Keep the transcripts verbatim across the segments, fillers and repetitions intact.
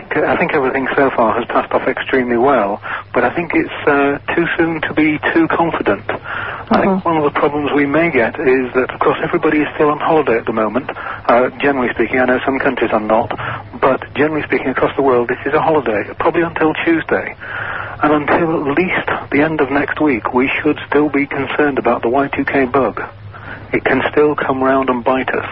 uh, I think everything so far has passed off extremely well, but I think it's uh, too soon to be too confident. Uh-huh. I think one of the problems we may get is that, of course, everybody is still on holiday at the moment. Uh, generally speaking, I know some countries are not, but generally speaking across the world, this is a holiday, probably until Tuesday. And until at least the end of next week, we should still be concerned about the Y two K bug. It can still come round and bite us.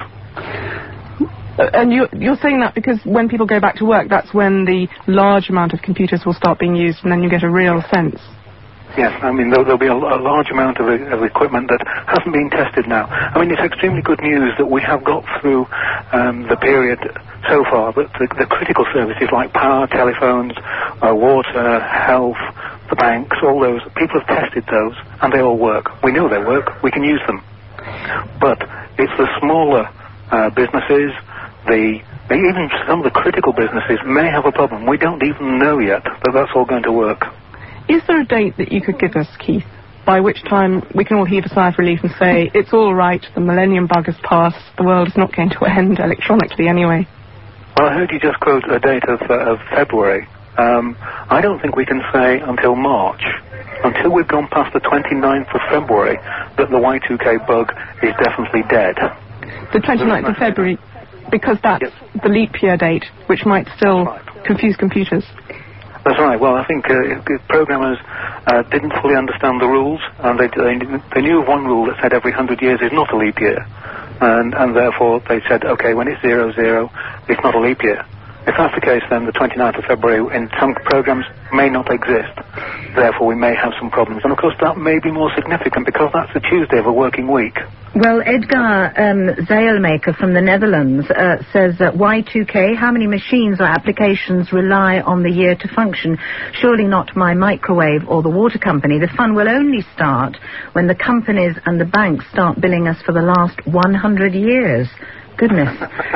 Uh, and you're, you're saying that because when people go back to work, that's when the large amount of computers will start being used, and then you get a real sense. Yes, I mean, there'll, there'll be a, a large amount of, of equipment that hasn't been tested now. I mean, it's extremely good news that we have got through um, the period so far, but the, the critical services like power, telephones, uh, water, health, the banks, all those, people have tested those, and they all work. We know they work. We can use them. But it's the smaller uh, businesses, the even some of the critical businesses may have a problem. We don't even know yet that that's all going to work. Is there a date that you could give us, Keith, by which time we can all heave a sigh of relief and say, it's all right, the millennium bug has passed, the world is not going to end electronically anyway? Well, I heard you just quote a date of, uh, of February. Um, I don't think we can say until March, until we've gone past the twenty-ninth of February, that the Y two K bug is definitely dead. The twenty-ninth of February, because that's yes. the leap year date, which might still right. confuse computers. That's right. Well, I think uh, programmers uh, didn't fully understand the rules, and they, they they knew of one rule that said every hundred years is not a leap year, and and therefore they said, okay, when it's zero zero, it's not a leap year. If that's the case, then the twenty-ninth of February in some programs may not exist. Therefore, we may have some problems. And, of course, that may be more significant because that's the Tuesday of a working week. Well, Edgar um, Zeilmaker from the Netherlands uh, says that Y two K, how many machines or applications rely on the year to function? Surely not my microwave or the water company. The fun will only start when the companies and the banks start billing us for the last one hundred years. Goodness.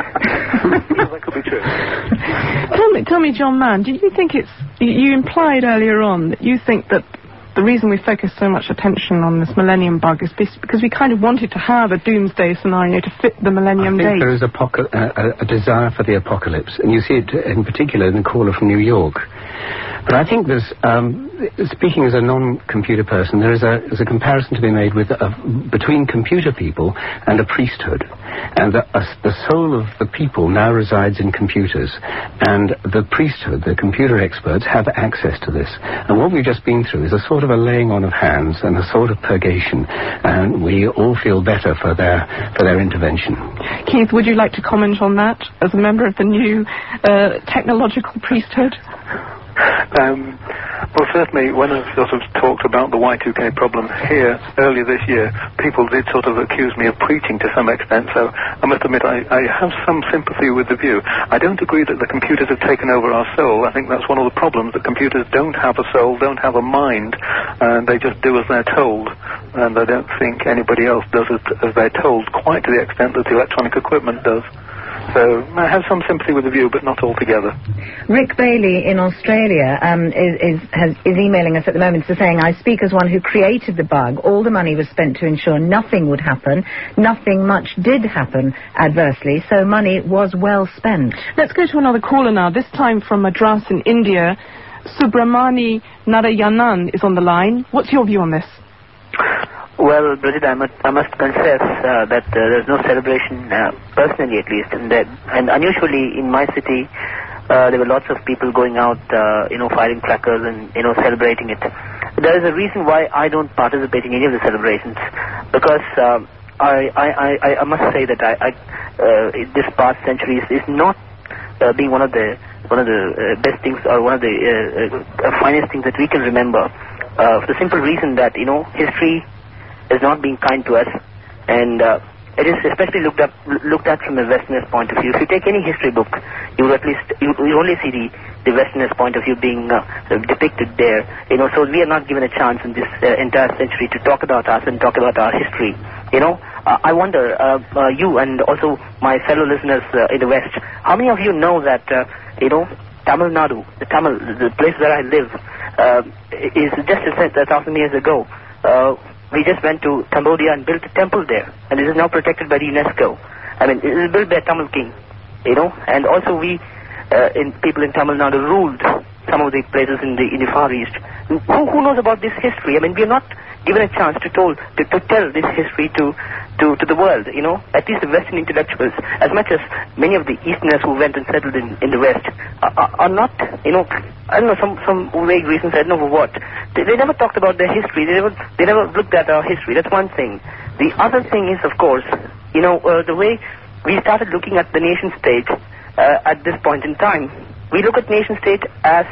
Yeah, that could be true. Tell me, tell me, John Mann, do you think it's... You implied earlier on that you think that the reason we focus so much attention on this millennium bug is because we kind of wanted to have a doomsday scenario to fit the millennium date. I think there is a, poca- a, a desire for the apocalypse, and you see it in particular in the caller from New York. But I think there's, um, speaking as a non-computer person, there is a, there's a comparison to be made with a, between computer people and a priesthood. And the, a, the soul of the people now resides in computers. And the priesthood, the computer experts, have access to this. And what we've just been through is a sort of a laying on of hands and a sort of purgation. And we all feel better for their, for their intervention. Keith, would you like to comment on that as a member of the new uh, technological priesthood? Um, well, certainly, when I sort of talked about the Y two K problem here earlier this year, people did sort of accuse me of preaching to some extent, so I must admit I, I have some sympathy with the view. I don't agree that the computers have taken over our soul. I think that's one of the problems, that computers don't have a soul, don't have a mind, and they just do as they're told, and I don't think anybody else does it as they're told, quite to the extent that the electronic equipment does. So I have some sympathy with the view, but not altogether. Rick Bailey in Australia um, is, is, has, is emailing us at the moment to saying, I speak as one who created the bug. All the money was spent to ensure nothing would happen. Nothing much did happen adversely, so money was well spent. Let's go to another caller now, this time from Madras in India. Subramani Narayanan is on the line. What's your view on this? Well, Bridget, I must, I must confess uh, that uh, there's no celebration, uh, personally at least, and, that, and unusually in my city, uh, there were lots of people going out, uh, you know, firing crackers and, you know, celebrating it. There is a reason why I don't participate in any of the celebrations, because uh, I, I, I, I must say that I, I uh, this past century is, is not uh, being one of the one of the uh, best things or one of the uh, uh, finest things that we can remember, uh, for the simple reason that, you know, history is not being kind to us, and uh, it is especially looked up looked at from a Westernist point of view. If you take any history book, you will at least you, you only see the, the Westernist point of view being uh, depicted there. You know, so we are not given a chance in this uh, entire century to talk about us and talk about our history. You know, uh, I wonder, uh, uh, you and also my fellow listeners uh, in the West, how many of you know that uh, you know, Tamil Nadu, the Tamil, the place where I live, uh, is just a thousand years ago. Uh, We just went to Cambodia and built a temple there, and it is now protected by the UNESCO. I mean, it is built by a Tamil king, you know, and also we uh, in people in Tamil Nadu ruled some of the places in the in the Far East. Who, who knows about this history? I mean, we are not given a chance to, told, to, to tell this history to, to, to the world, you know, at least the Western intellectuals, as much as many of the Easterners who went and settled in, in the West are, are, are not, you know, I don't know, some, some vague reasons, I don't know for what. They, they never talked about their history. They never, they never looked at our history. That's one thing. The other thing is, of course, you know, uh, the way we started looking at the nation state uh, at this point in time. We look at nation state as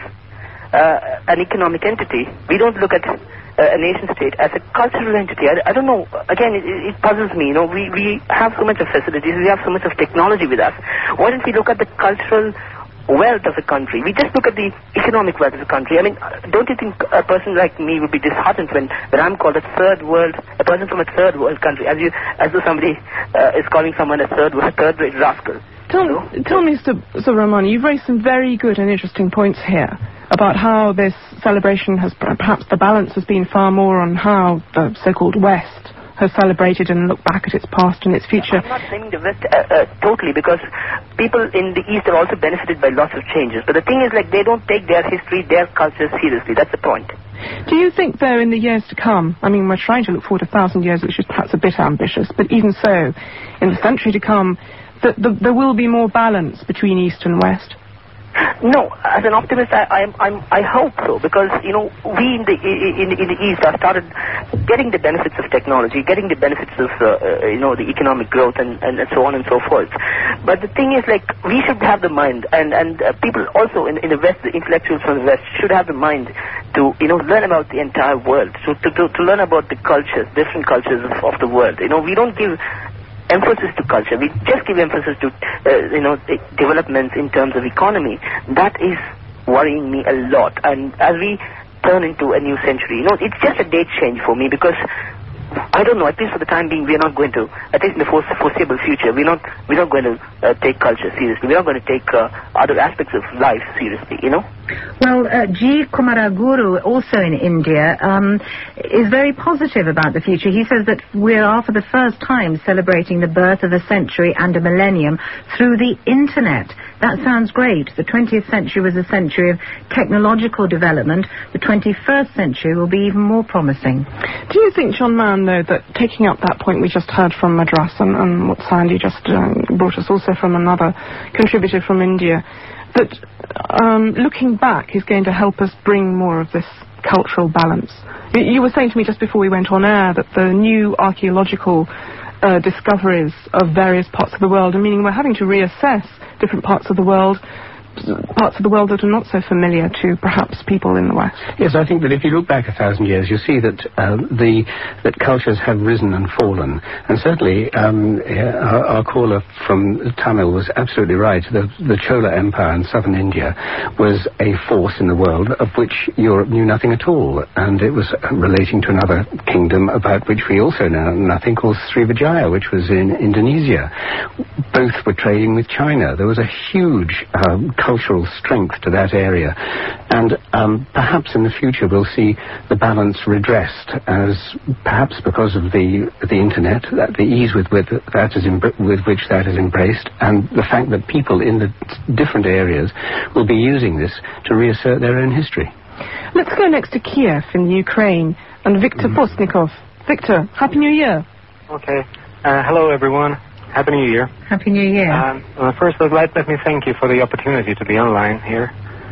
uh, an economic entity. We don't look at Uh, a nation state as a cultural entity. I, I don't know, again, it, it puzzles me, you know, we, we have so much of facilities, we have so much of technology with us. Why don't we look at the cultural wealth of the country? We just look at the economic wealth of the country. I mean, don't you think a person like me would be disheartened when, when I'm called a third world, a person from a third world country, as you, as though somebody uh, is calling someone a third world, third rate rascal? Tell, you know? tell me, Sir Rahmani, you've raised some very good and interesting points here about how this celebration has, perhaps the balance has been far more on how the so-called West has celebrated and looked back at its past and its future. I'm not saying the West uh, uh, totally, because people in the East have also benefited by lots of changes. But the thing is, like, they don't take their history, their culture seriously. That's the point. Do you think, though, in the years to come, I mean, we're trying to look forward a thousand years, which is perhaps a bit ambitious, but even so, in the century to come, that the, there will be more balance between East and West? No, as an optimist, I, I'm, I'm, I hope so, because, you know, we in the in, in the East have started getting the benefits of technology, getting the benefits of, uh, uh, you know, the economic growth and, and, and so on and so forth. But the thing is, like, we should have the mind, and, and uh, people also in, in the West, the intellectuals from the West, should have the mind to, you know, learn about the entire world, to, to, to, to learn about the cultures, different cultures of, of the world. You know, we don't give emphasis to culture. We just give emphasis to, uh, you know, developments in terms of economy. That is worrying me a lot. And as we turn into a new century, you know, it's just a date change for me, because I don't know, at least for the time being, we're not going to, at least in the foreseeable future, we're not, we're not going to uh, take culture seriously. We're not going to take uh, other aspects of life seriously, you know? Well, uh, G. Kumaraguru, also in India, um, is very positive about the future. He says that we are for the first time celebrating the birth of a century and a millennium through the internet. That sounds great. The twentieth century was a century of technological development. The twenty-first century will be even more promising. Do you think, John Mann, though, that taking up that point we just heard from Madras and, and what Sandy just uh, brought us also from another contributor from India, that um, looking back is going to help us bring more of this cultural balance? You, you were saying to me just before we went on air that the new archaeological uh, discoveries of various parts of the world, meaning we're having to reassess different parts of the world, parts of the world that are not so familiar to perhaps people in the West. Yes, I think that if you look back a thousand years, you see that uh, the that cultures have risen and fallen. And certainly, um, our, our caller from Tamil was absolutely right. The, the Chola Empire in southern India was a force in the world of which Europe knew nothing at all. And it was relating to another kingdom about which we also know nothing, called Srivijaya, which was in Indonesia. Both were trading with China. There was a huge um, cultural strength to that area, and um, perhaps in the future we'll see the balance redressed, as perhaps because of the the internet, that the ease with with that is embr- with which that is embraced, and the fact that people in the different areas will be using this to reassert their own history. Let's go next to Kiev in Ukraine and Victor mm. Postnikov. Victor, Happy New Year. Okay. Uh, hello, everyone. Happy New Year. Happy New Year. Um, well, first, I'd like let me thank you for the opportunity to be online here.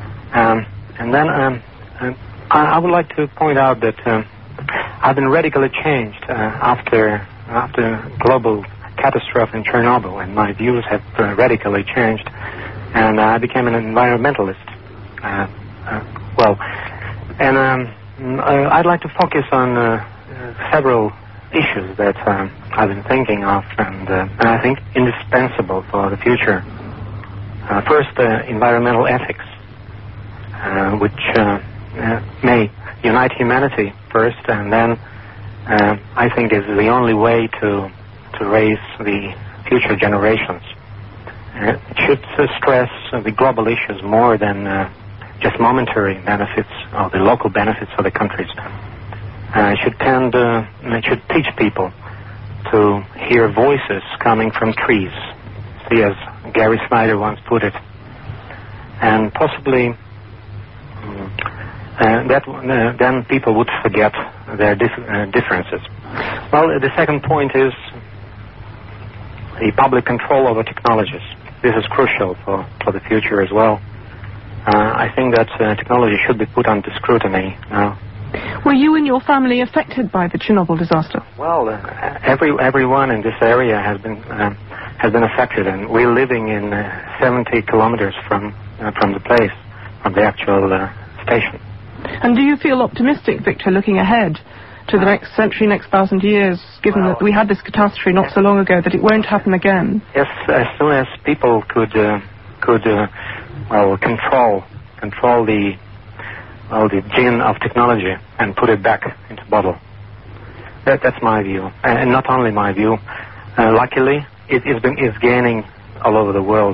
Um, and then um, uh, I, I would like to point out that um, I've been radically changed uh, after after global catastrophe in Chernobyl, and my views have uh, radically changed, and uh, I became an environmentalist. Uh, uh, well, and um, uh, I'd like to focus on uh, uh, several issues that um, I've been thinking of, and, uh, and I think indispensable for the future. Uh, first, uh, environmental ethics, uh, which uh, uh, may unite humanity first, and then uh, I think is the only way to to raise the future generations. Uh, it should uh, stress uh, the global issues more than uh, just momentary benefits or the local benefits of the countries. Uh, it should tend, uh, it should teach people to hear voices coming from trees. See, as Gary Snyder once put it. and possibly um, uh, that uh, then people would forget their dif- uh, differences. Well, the second point is the public control over technologies. This is crucial for, for the future as well. Uh, I think that uh, technology should be put under scrutiny now. Were you and your family affected by the Chernobyl disaster? Well, uh, every everyone in this area has been uh, has been affected, and we're living in uh, seventy kilometers from uh, from the place, from the actual uh, station. And do you feel optimistic, Victor, looking ahead to the next century, next thousand years, given well, that we had this catastrophe not so long ago, that it won't happen again? Yes, as soon as people could uh, could uh, well control control the well the gene of technology and put it back into the bottle. That that's my view, and not only my view. Uh, luckily, it is been is gaining all over the world.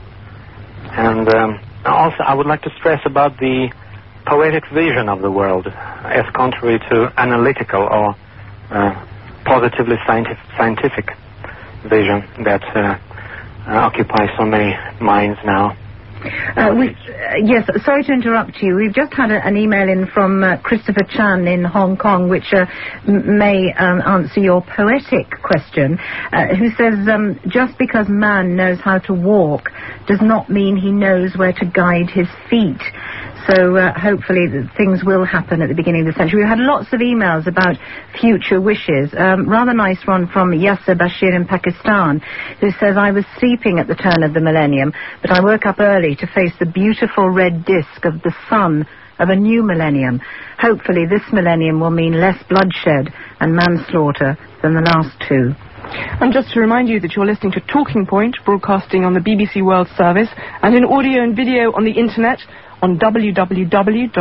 And um, also, I would like to stress about the poetic vision of the world, as contrary to analytical or uh, positively scientific, scientific vision that uh, uh, occupies so many minds now. Uh, we, uh, yes, sorry to interrupt you. We've just had a, an email in from uh, Christopher Chan in Hong Kong, which uh, m- may um, answer your poetic question, uh, who says, um, just because man knows how to walk does not mean he knows where to guide his feet. So uh, hopefully things will happen at the beginning of the century. We've had lots of emails about future wishes. Um, rather nice one from Yasser Bashir in Pakistan, who says, I was sleeping at the turn of the millennium, but I woke up early to face the beautiful red disk of the sun of a new millennium. Hopefully this millennium will mean less bloodshed and manslaughter than the last two. And just to remind you that you're listening to Talking Point, broadcasting on the B B C World Service and in audio and video on the internet on www.bbc.co.uk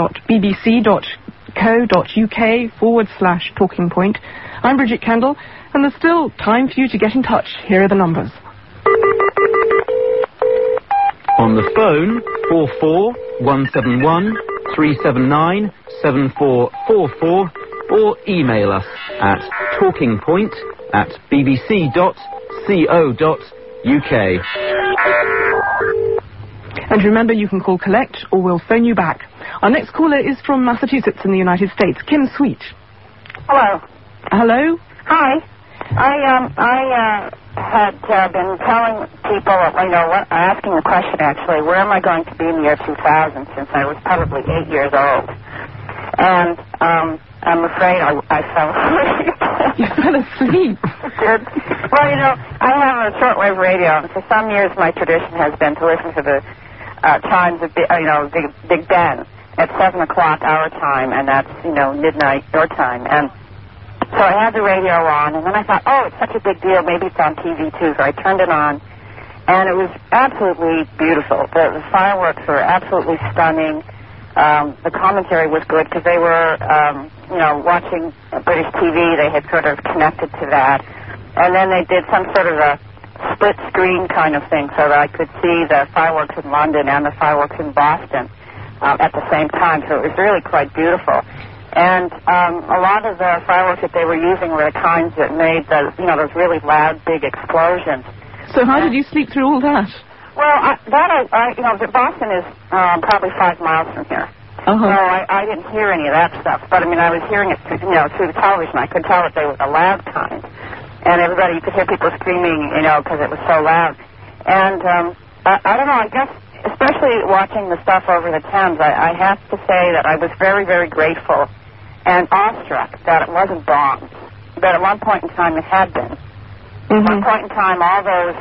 forward slash Talking Point. I'm Bridget Kendall, and there's still time for you to get in touch. Here are the numbers. On the phone, four four one seven one three seven nine seven four four four, or email us at talkingpoint at bbc dot co dot uk. And remember, you can call collect or we'll phone you back. Our next caller is from Massachusetts in the United States. Kim Sweet. Hello. Hello. Hi. I um I uh, had uh, been telling people, you know, what, asking the question actually, where am I going to be in the year two thousand? Since I was probably eight years old, and um I'm afraid I, I fell asleep. You fell asleep. Did. Well, you know, I have a shortwave radio, and for some years my tradition has been to listen to the uh, chimes of, you know, the Big Ben at seven o'clock our time, and that's, you know, midnight your time. And so I had the radio on, and then I thought, oh, it's such a big deal, maybe it's on T V too. So I turned it on, and it was absolutely beautiful. The, the fireworks were absolutely stunning. Um, the commentary was good because they were, um, you know, watching British T V. They had sort of connected to that. And then they did some sort of a split screen kind of thing so that I could see the fireworks in London and the fireworks in Boston um, at the same time. So it was really quite beautiful. And um, a lot of the fireworks that they were using were the kinds that made the, you know, those really loud, big explosions. So how did you sleep through all that? Well, I, that I, I, you know, Boston is um, probably five miles from here. Uh-huh. So I, I didn't hear any of that stuff. But, I mean, I was hearing it, through, you know, through the television. I could tell that they were the loud kind. And everybody, you could hear people screaming, you know, because it was so loud. And um, I, I don't know, I guess, especially watching the stuff over the Thames, I, I have to say that I was very, very grateful and awestruck that it wasn't bombs. But at one point in time, it had been. Mm-hmm. At one point in time, all those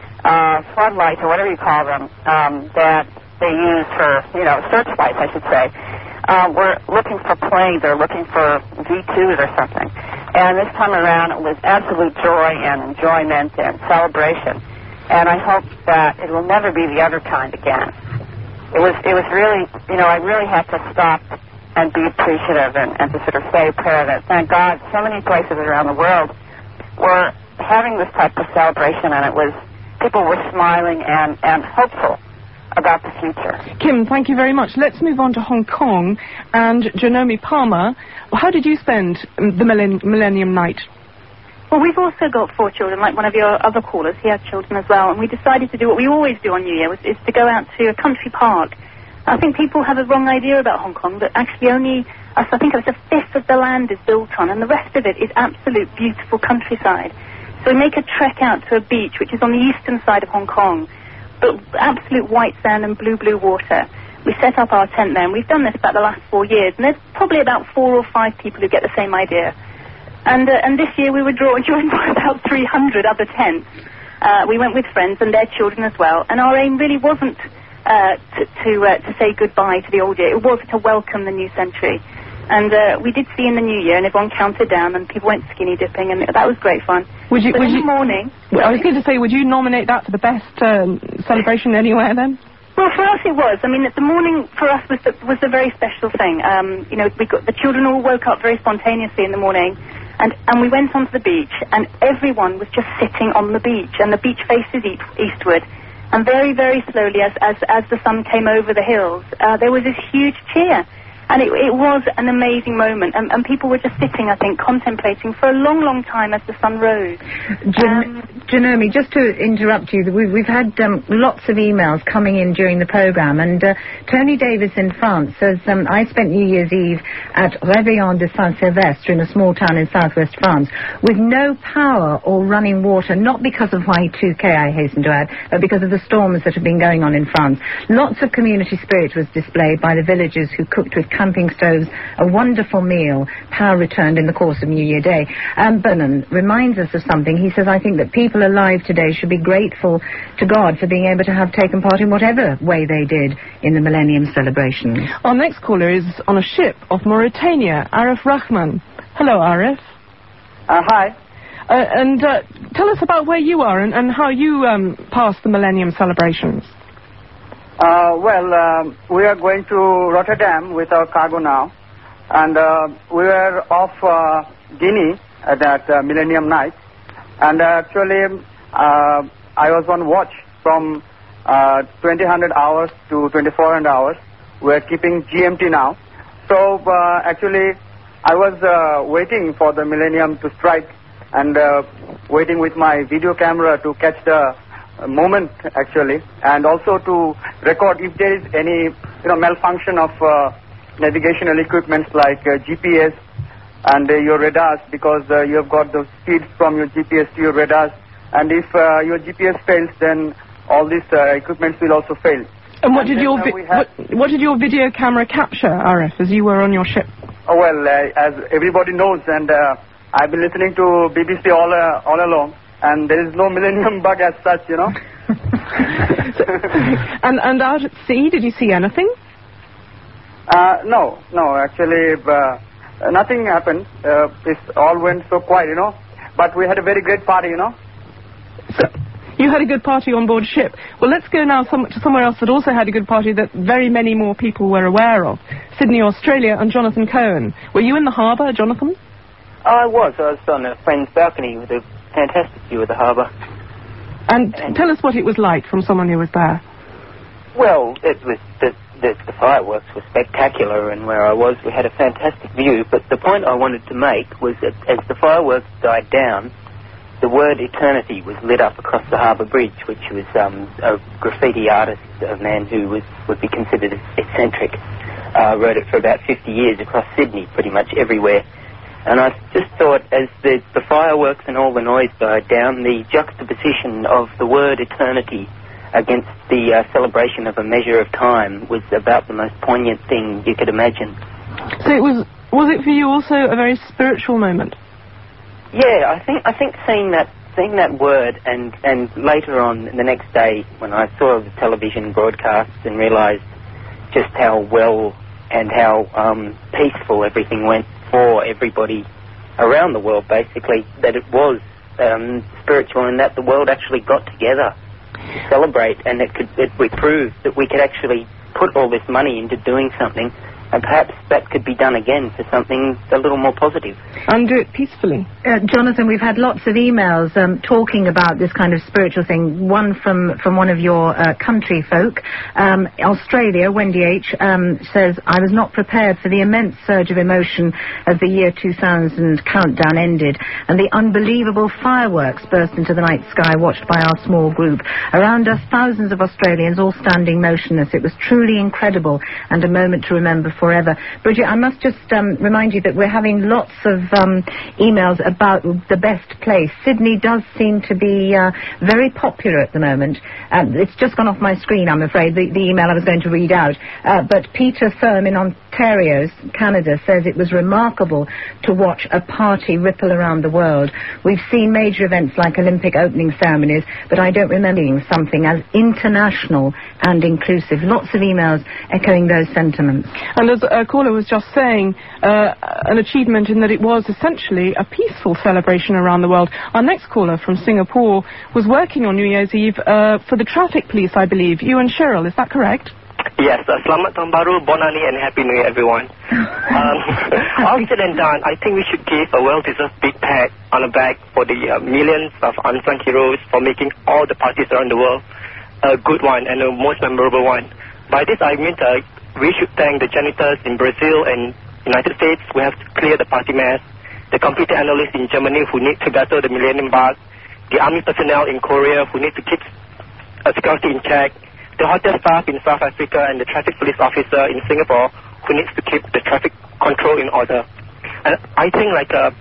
uh, floodlights, or whatever you call them, um, that they use for, you know, searchlights, I should say, uh, were looking for planes or looking for V twos or something. And this time around, it was absolute joy and enjoyment and celebration. And I hope that it will never be the other kind again. It was, it was really, you know, I really had to stop and be appreciative and, and to sort of say a prayer that, thank God, so many places around the world were having this type of celebration, and it was, people were smiling and, and hopeful about the future. Kim, thank you very much. Let's move on to Hong Kong and Janomi Palmer. How did you spend the millenn- Millennium Night? Well, we've also got four children, like one of your other callers. He had children as well, and we decided to do what we always do on New Year, which is to go out to a country park. I think people have a wrong idea about Hong Kong, that actually only, I think it's a fifth of the land is built on, and the rest of it is absolute beautiful countryside. So we make a trek out to a beach, which is on the eastern side of Hong Kong, but absolute white sand and blue, blue water. We set up our tent there, and we've done this about the last four years, and there's probably about four or five people who get the same idea. And uh, and this year we were drawn, joined by about three hundred other tents. Uh, we went with friends and their children as well, and our aim really wasn't uh, to to, uh, to say goodbye to the old year. It was to welcome the new century. And uh, we did see in the new year, and everyone counted down, and people went skinny dipping, and that was great fun. Would you? But Would in you? the morning. I was going to say, would you nominate that for the best um, celebration anywhere then? Well, for us it was. I mean, the morning for us was the, was a very special thing. Um, you know, we got the children all woke up very spontaneously in the morning, and and we went onto the beach, and everyone was just sitting on the beach, and the beach faces east, eastward, and very very slowly, as as as the sun came over the hills, uh, there was this huge cheer. And it, it was an amazing moment, and, and people were just sitting, I think, contemplating for a long, long time as the sun rose. Jan- um, Janome, just to interrupt you, we've, we've had um, lots of emails coming in during the programme, and uh, Tony Davis in France says, um, I spent New Year's Eve at Réveillon de Saint-Sylvestre in a small town in southwest France with no power or running water, not because of Y two K, I hasten to add, but because of the storms that have been going on in France. Lots of community spirit was displayed by the villagers who cooked with camping stoves, a wonderful meal. Power returned in the course of New Year Day. Um, Bernard reminds us of something. He says, I think that people alive today should be grateful to God for being able to have taken part in whatever way they did in the Millennium celebrations. Our next caller is on a ship off Mauritania, Arif Rahman. Hello, Arif. Uh, hi. Uh, and uh, tell us about where you are and, and how you um, passed the Millennium celebrations. Uh, well, um, we are going to Rotterdam with our cargo now, and uh, we were off uh, Guinea at that uh, Millennium night, and uh, actually uh, I was on watch from uh, twenty hundred hours to twenty-four hundred hours. We're keeping G M T now, so uh, actually I was uh, waiting for the Millennium to strike, and uh, waiting with my video camera to catch the moment actually, and also to record if there is any you know malfunction of uh, navigational equipments like uh, G P S and uh, your radars, because uh, you have got the feeds from your G P S to your radars, and if uh, your G P S fails, then all these uh, equipments will also fail. And what and did your then, uh, vi- what, what did your video camera capture, Arif, as you were on your ship? Oh, well, uh, as everybody knows, and uh, I've been listening to B B C all uh, all along. And there is no Millennium bug as such, you know. and and out at sea, did you see anything? Uh, no, no, actually, uh, nothing happened. Uh, it all went so quiet, you know. But we had a very great party, you know. So, you had a good party on board ship. Well, let's go now some, to somewhere else that also had a good party that very many more people were aware of. Sydney, Australia, and Jonathan Cohen. Were you in the harbour, Jonathan? I was. I was on a friend's balcony with a fantastic view of the harbour. And, and tell us what it was like from someone who was there. Well, it was the, the, the fireworks were spectacular, and where I was, we had a fantastic view. But the point I wanted to make was that as the fireworks died down, the word eternity was lit up across the harbour bridge, which was um, a graffiti artist, a man who was would be considered eccentric, uh, wrote it for about fifty years across Sydney, pretty much everywhere. And I just thought, as the, the fireworks and all the noise died down, the juxtaposition of the word eternity against the uh, celebration of a measure of time was about the most poignant thing you could imagine. So it was, was it for you also a very spiritual moment? Yeah, I think I think seeing that seeing that word, and, and later on the next day when I saw the television broadcasts and realised just how well and how um, peaceful everything went for everybody around the world, basically, that it was um, spiritual, and that the world actually got together to celebrate, and it could it, we proved that we could actually put all this money into doing something And perhaps that could be done again for something a little more positive. And do it peacefully. Uh, Jonathan, we've had lots of emails um, talking about this kind of spiritual thing. One from, from one of your uh, country folk. Um, Australia, Wendy H., um, says, I was not prepared for the immense surge of emotion as the year two thousand countdown ended, and the unbelievable fireworks burst into the night sky watched by our small group. Around us, thousands of Australians all standing motionless. It was truly incredible and a moment to remember forever. Bridget, I must just um, remind you that we're having lots of um, emails about the best place. Sydney does seem to be uh, very popular at the moment. Um, it's just gone off my screen, I'm afraid, the, the email I was going to read out. Uh, but Peter Thurm in Ontario, Canada, says it was remarkable to watch a party ripple around the world. We've seen major events like Olympic opening ceremonies, but I don't remember seeing something as international and inclusive. Lots of emails echoing those sentiments. And as a caller was just saying, uh, an achievement in that it was essentially a peaceful celebration around the world. Our next caller from Singapore was working on New Year's Eve uh, for the traffic police, I believe. You and Cheryl, is that correct? Yes, uh, Selamat Tahun Baru, Bonani, and Happy New Year, everyone. um, all said and done, I think we should give a well-deserved big pat on the back for the uh, millions of unsung heroes for making all the parties around the world a good one and a most memorable one. By this, I mean uh, we should thank the janitors in Brazil and United States who have to clear the party mess, the computer analysts in Germany who need to gather the Millennium Bug, the army personnel in Korea who need to keep uh, security in check, the hotel staff in South Africa and the traffic police officer in Singapore who needs to keep the traffic control in order. And I think like uh,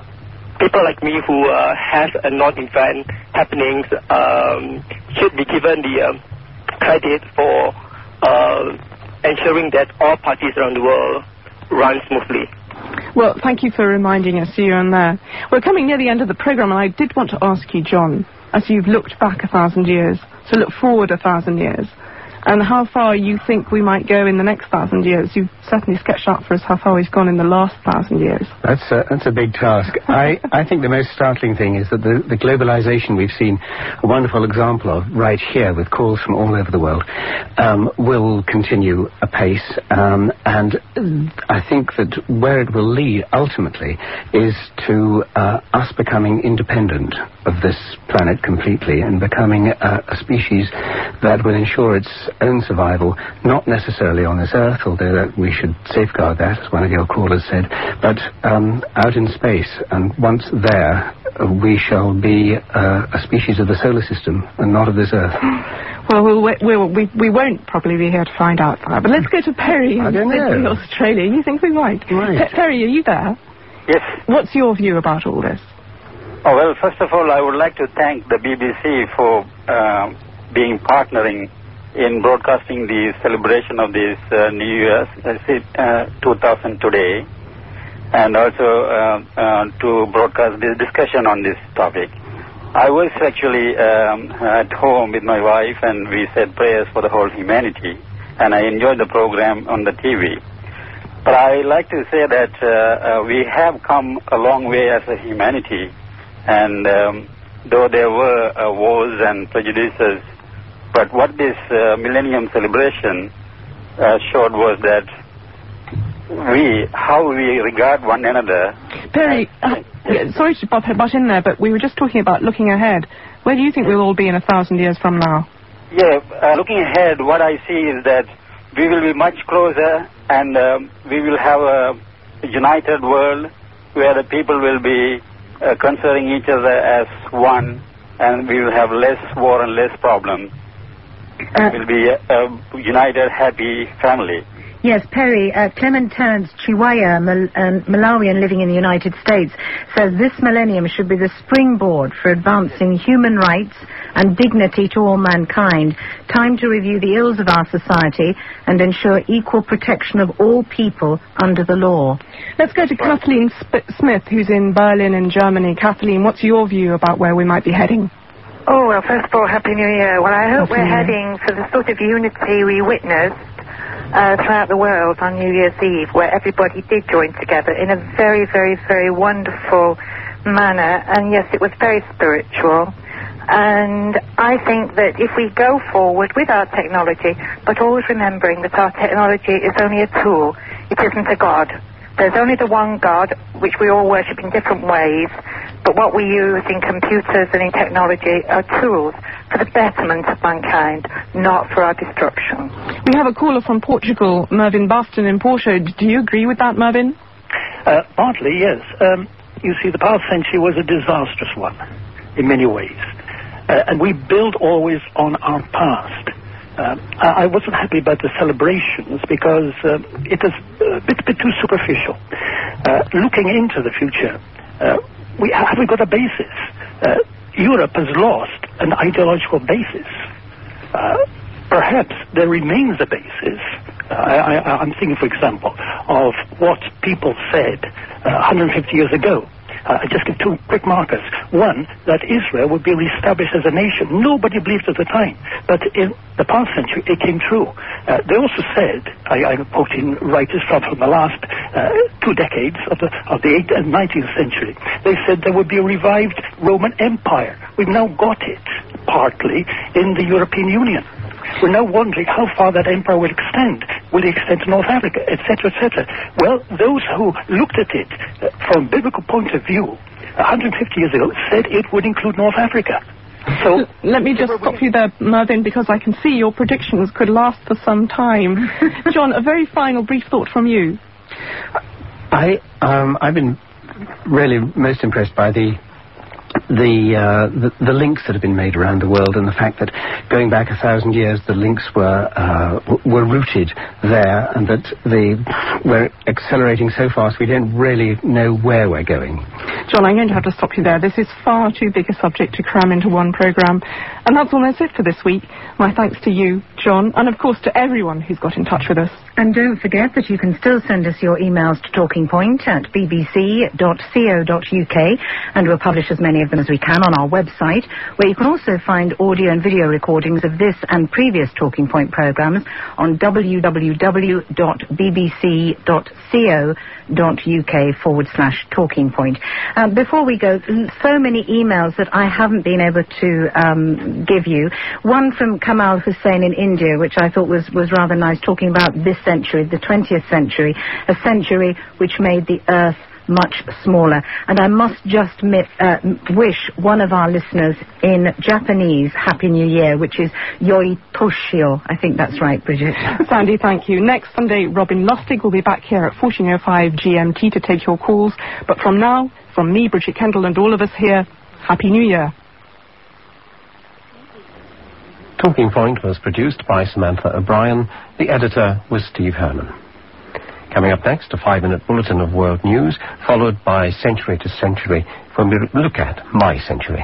people like me who uh, have a non-event happenings um, should be given the um, credit for uh, ensuring that all parties around the world run smoothly. Well, thank you for reminding us, you and there. We're coming near the end of the programme, and I did want to ask you, John, as you've looked back a thousand years, to look forward a thousand years, and how far you think we might go in the next thousand years. You've certainly sketched out for us how far we've gone in the last thousand years. That's a, that's a big task. I, I think the most startling thing is that the, the globalization we've seen a wonderful example of right here with calls from all over the world um, will continue apace. Um, and I think that where it will lead ultimately is to uh, us becoming independent of this planet completely and becoming uh, a species that will ensure its own survival, not necessarily on this Earth, although that we should safeguard that, as one of your callers said, but um, out in space. And once there, uh, we shall be uh, a species of the solar system and not of this Earth. Well, we'll, we'll, we, we won't probably be here to find out that. But let's go to Perry in Sydney, Australia. You think we might? Right. Pe- Perry, are you there? Yes. What's your view about all this? Oh, well, first of all, I would like to thank the B B C for uh, being partnering in broadcasting the celebration of this uh, New Year's uh, two thousand today, and also uh, uh, to broadcast this discussion on this topic. I was actually um, at home with my wife, and we said prayers for the whole humanity, and I enjoyed the program on the T V. But I like to say that uh, uh, we have come a long way as a humanity, and um, though there were uh, wars and prejudices, but what this uh, Millennium celebration uh, showed was that we, how we regard one another. Perry, uh, yeah, sorry to butt, butt in there, but we were just talking about looking ahead. Where do you think we'll all be in a thousand years from now? Yeah, uh, looking ahead, what I see is that we will be much closer, and uh, we will have a united world where the people will be uh, considering each other as one, and we will have less war and less problems. Uh, will be a, a united, happy family. Yes, Perry, uh, Clement Terrence Chiwaya, Mal- um, Malawian living in the United States, says this millennium should be the springboard for advancing human rights and dignity to all mankind. Time to review the ills of our society and ensure equal protection of all people under the law. Let's go to Kathleen Sp- Smith, who's in Berlin in Germany. Kathleen, what's your view about where we might be heading? Oh, well, first of all, Happy New Year. Well, I hope Happy we're New Year. heading for the sort of unity we witnessed uh, throughout the world on New Year's Eve, where everybody did join together in a very, very, very wonderful manner. And yes, it was very spiritual. And I think that if we go forward with our technology, but always remembering that our technology is only a tool, it isn't a God. There's only the one God, which we all worship in different ways, but what we use in computers and in technology are tools for the betterment of mankind, not for our destruction. We have a caller from Portugal, Mervyn Baston in Porto. Do you agree with that, Mervyn? Uh, partly, yes. Um, you see, the past century was a disastrous one in many ways. Uh, and we build always on our past. Uh, I wasn't happy about the celebrations because uh, it is a bit, bit too superficial. Uh, looking into the future, uh, we have we got a basis. Uh, Europe has lost an ideological basis. Uh, perhaps there remains a basis. Uh, I, I, I'm thinking, for example, of what people said uh, one hundred fifty years ago. Uh, I just give two quick markers. One, that Israel would be reestablished as a nation. Nobody believed at the time. But in the past century, it came true. Uh, they also said, I, I'm quoting writers from, from the last uh, two decades of the, of the eighth and nineteenth century. They said there would be a revived Roman Empire. We've now got it, partly, in the European Union. We're now wondering how far that empire will extend. Will it extend to North Africa, et cetera, et cetera? Well, those who looked at it uh, from a biblical point of view one hundred fifty years ago said it would include North Africa. So L- let me just stop you there, Mervyn, because I can see your predictions could last for some time. John, a very final brief thought from you. I, um, I've been really most impressed by the The, uh, the the links that have been made around the world, and the fact that going back a thousand years the links were uh, w- were rooted there, and that the we're accelerating so fast we don't really know where we're going. John, I'm going to have to stop you there. This is far too big a subject to cram into one programme. And that's almost it for this week. My thanks to you, John, and of course to everyone who's got in touch with us. And don't forget that you can still send us your emails to Talking Point at b b c dot co dot u k, and we'll publish as many of them as we can on our website, where you can also find audio and video recordings of this and previous Talking Point programmes on w w w dot b b c dot co dot u k forward slash Talking Point. Um, before we go, so many emails that I haven't been able to um, give you. One from Kamal Hussain in India, which I thought was, was rather nice, talking about this century, the twentieth century, a century which made the earth much smaller. And I must just mi- uh, wish one of our listeners in Japanese Happy New Year, which is Yoi Toshio. I think that's right, Bridget. Sandy, thank you. Next Sunday, Robin Lustig will be back here at fourteen oh five G M T to take your calls. But from now, from me, Bridget Kendall, and all of us here, Happy New Year. Talking Point was produced by Samantha O'Brien. The editor was Steve Herman. Coming up next, a five-minute bulletin of world news, followed by Century to Century, when we look at my century.